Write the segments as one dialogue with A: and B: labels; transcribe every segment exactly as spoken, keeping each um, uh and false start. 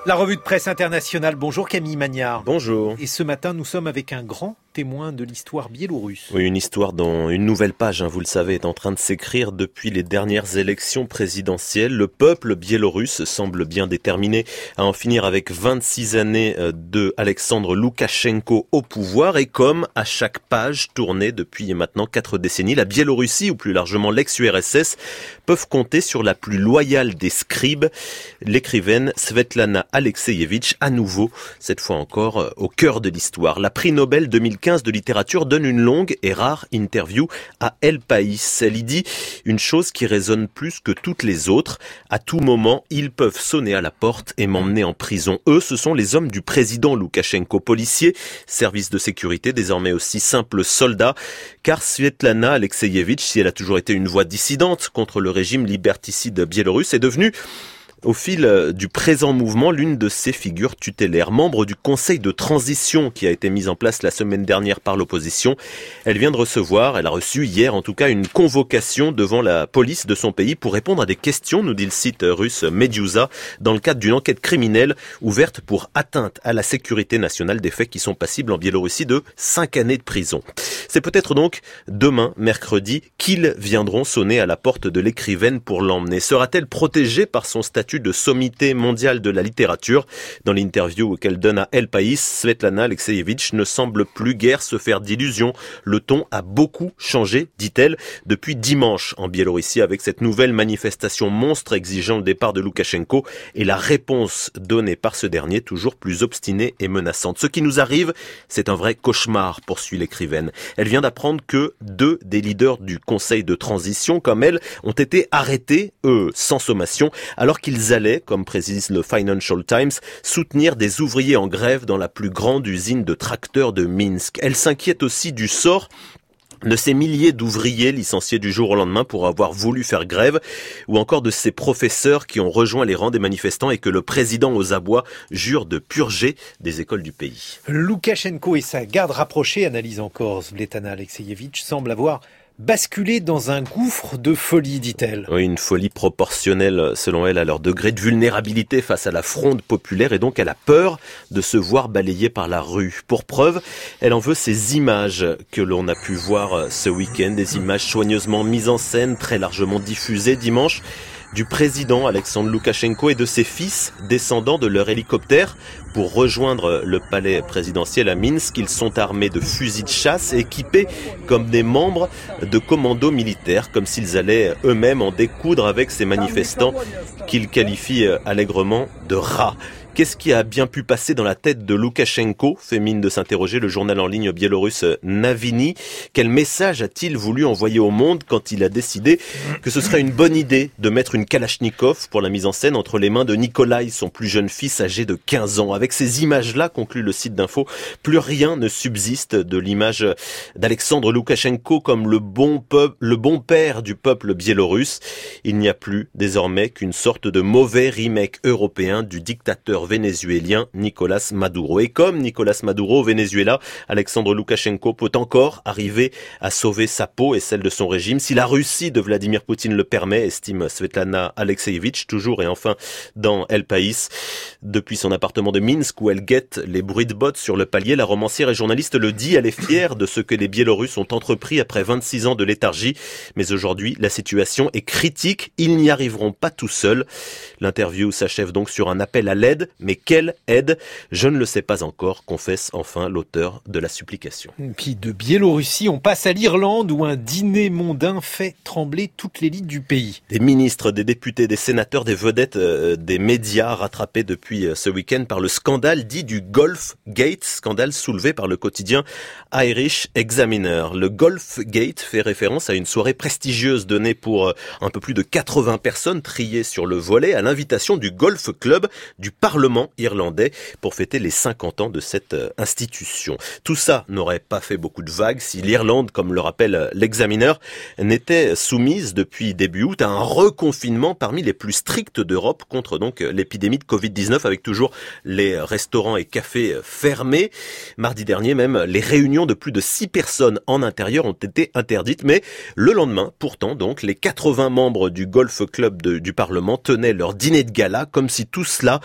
A: La revue de presse internationale. Bonjour Camille Magnard.
B: Bonjour.
A: Et ce matin, nous sommes avec un grand témoin de l'histoire biélorusse.
B: Oui, une histoire dont une nouvelle page, hein, vous le savez, est en train de s'écrire depuis les dernières élections présidentielles. Le peuple biélorusse semble bien déterminé à en finir avec vingt-six années de Alexandre Loukachenko au pouvoir. Et comme à chaque page tournée depuis maintenant quatre décennies, la Biélorussie, ou plus largement l'ex-U R S S, peuvent compter sur la plus loyale des scribes, l'écrivaine Svetlana Alexievitch, à nouveau, cette fois encore, au cœur de l'histoire. La prix Nobel deux mille quinze de littérature donne une longue et rare interview à El País. Elle y dit une chose qui résonne plus que toutes les autres. À tout moment, ils peuvent sonner à la porte et m'emmener en prison. Eux, ce sont les hommes du président Loukachenko, policiers, services de sécurité, désormais aussi simples soldats. Car Svetlana Alexievitch, si elle a toujours été une voix dissidente contre le régime liberticide biélorusse, est devenue au fil du présent mouvement, l'une de ces figures tutélaires, membre du conseil de transition qui a été mis en place la semaine dernière par l'opposition. Elle vient de recevoir, elle a reçu hier en tout cas, une convocation devant la police de son pays pour répondre à des questions, nous dit le site russe Meduza, dans le cadre d'une enquête criminelle ouverte pour atteinte à la sécurité nationale, des faits qui sont passibles en Biélorussie de cinq années de prison. C'est peut-être donc demain, mercredi, qu'ils viendront sonner à la porte de l'écrivaine pour l'emmener. Sera-t-elle protégée par son statut de sommité mondiale de la littérature? Dans l'interview qu'elle donne à El País, Svetlana Alexievitch ne semble plus guère se faire d'illusions. Le ton a beaucoup changé, dit-elle, depuis dimanche en Biélorussie, avec cette nouvelle manifestation monstre exigeant le départ de Loukachenko et la réponse donnée par ce dernier toujours plus obstinée et menaçante. Ce qui nous arrive, c'est un vrai cauchemar, poursuit l'écrivaine. Elle vient d'apprendre que deux des leaders du conseil de transition, comme elle, ont été arrêtés, eux, sans sommation, alors qu'ils allaient, comme précise le Financial Times, soutenir des ouvriers en grève dans la plus grande usine de tracteurs de Minsk. Elle s'inquiète aussi du sort de ces milliers d'ouvriers licenciés du jour au lendemain pour avoir voulu faire grève, ou encore de ces professeurs qui ont rejoint les rangs des manifestants et que le président aux abois jure de purger des écoles du pays.
A: Loukachenko et sa garde rapprochée, analyse encore Svetlana Alexievitch, semblent avoir basculer dans un gouffre de folie, dit-elle.
B: Oui, une folie proportionnelle, selon elle, à leur degré de vulnérabilité face à la fronde populaire, et donc elle a peur de se voir balayée par la rue. Pour preuve, elle en veut ces images que l'on a pu voir ce week-end, des images soigneusement mises en scène, très largement diffusées dimanche, du président Alexandre Loukachenko et de ses fils descendant de leur hélicoptère pour rejoindre le palais présidentiel à Minsk. Ils sont armés de fusils de chasse et équipés comme des membres de commandos militaires, comme s'ils allaient eux-mêmes en découdre avec ces manifestants qu'ils qualifient allègrement de rats. Qu'est-ce qui a bien pu passer dans la tête de Loukachenko, fait mine de s'interroger le journal en ligne biélorusse Navini. Quel message a-t-il voulu envoyer au monde quand il a décidé que ce serait une bonne idée de mettre une Kalachnikov pour la mise en scène entre les mains de Nikolai, son plus jeune fils âgé de quinze ans. Avec ces images-là, conclut le site d'info, plus rien ne subsiste de l'image d'Alexandre Loukachenko comme le bon peuple, le bon père du peuple biélorusse. Il n'y a plus désormais qu'une sorte de mauvais remake européen du dictateur vénézuélien Nicolás Maduro. Et comme Nicolás Maduro au Venezuela, Alexandre Loukachenko peut encore arriver à sauver sa peau et celle de son régime si la Russie de Vladimir Poutine le permet, estime Svetlana Alexievitch, toujours et enfin dans El País. Depuis son appartement de Minsk où elle guette les bruits de bottes sur le palier, la romancière et journaliste le dit, elle est fière de ce que les Biélorusses ont entrepris après vingt-six ans de léthargie. Mais aujourd'hui, la situation est critique. Ils n'y arriveront pas tout seuls. L'interview s'achève donc sur un appel à l'aide. Mais quelle aide? Je ne le sais pas encore, confesse enfin l'auteur de la supplication.
A: Puis de Biélorussie, on passe à l'Irlande où un dîner mondain fait trembler toute l'élite du pays.
B: Des ministres, des députés, des sénateurs, des vedettes, euh, des médias rattrapés depuis euh, ce week-end par le scandale dit du Golf Gate, scandale soulevé par le quotidien Irish Examiner. Le Golf Gate fait référence à une soirée prestigieuse donnée pour euh, un peu plus de quatre-vingts personnes triées sur le volet à l'invitation du Golf Club du Parlement irlandais pour fêter les cinquante ans de cette institution. Tout ça n'aurait pas fait beaucoup de vagues si l'Irlande, comme le rappelle l'Examiner, n'était soumise depuis début août à un reconfinement parmi les plus stricts d'Europe contre donc l'épidémie de covid dix-neuf, avec toujours les restaurants et cafés fermés. Mardi dernier même, les réunions de plus de six personnes en intérieur ont été interdites, mais le lendemain, pourtant donc, les quatre-vingts membres du Golf Club de, du Parlement tenaient leur dîner de gala comme si tout cela n'existait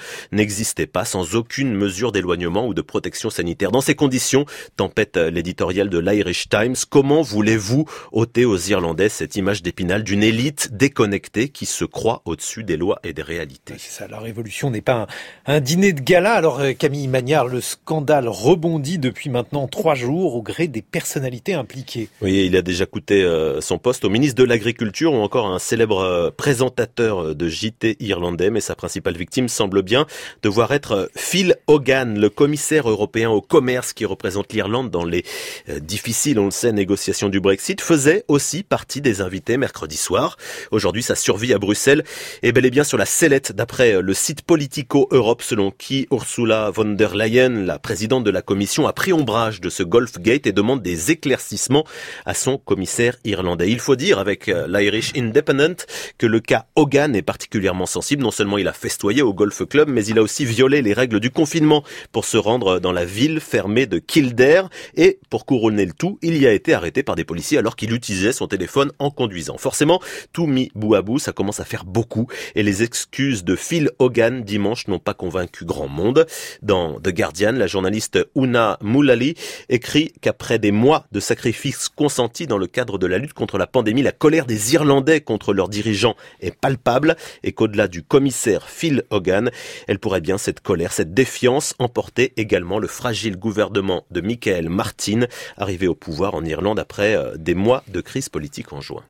B: n'existait pas, sans aucune mesure d'éloignement ou de protection sanitaire. Dans ces conditions, tempête l'éditorial de l'Irish Times, comment voulez-vous ôter aux Irlandais cette image d'Épinal d'une élite déconnectée qui se croit au-dessus des lois et des réalités?
A: C'est ça, la révolution n'est pas un, un dîner de gala. Alors Camille Magnard, le scandale rebondit depuis maintenant trois jours au gré des personnalités impliquées.
B: Oui, il a déjà coûté euh, son poste au ministre de l'Agriculture ou encore à un célèbre euh, présentateur de J T irlandais, mais sa principale victime semble bien devoir être Phil Hogan, le commissaire européen au commerce qui représente l'Irlande dans les euh, difficiles, on le sait, négociations du Brexit, faisait aussi partie des invités mercredi soir. Aujourd'hui, sa survie à Bruxelles est bel et bien sur la sellette d'après le site Politico Europe, selon qui Ursula von der Leyen, la présidente de la Commission, a pris ombrage de ce Golfgate et demande des éclaircissements à son commissaire irlandais. Il faut dire, avec l'Irish Independent, que le cas Hogan est particulièrement sensible. Non seulement il a festoyé au Golf Club, mais il a aussi violé les règles du confinement pour se rendre dans la ville fermée de Kildare. Et pour couronner le tout, il y a été arrêté par des policiers alors qu'il utilisait son téléphone en conduisant. Forcément, tout mis bout à bout, ça commence à faire beaucoup. Et les excuses de Phil Hogan dimanche n'ont pas convaincu grand monde. Dans The Guardian, la journaliste Una Mullally écrit qu'après des mois de sacrifices consentis dans le cadre de la lutte contre la pandémie, la colère des Irlandais contre leurs dirigeants est palpable et qu'au-delà du commissaire Phil Hogan, elle pourrait bien, cette colère, cette défiance, emporter également le fragile gouvernement de Michael Martin, arrivé au pouvoir en Irlande après des mois de crise politique en juin.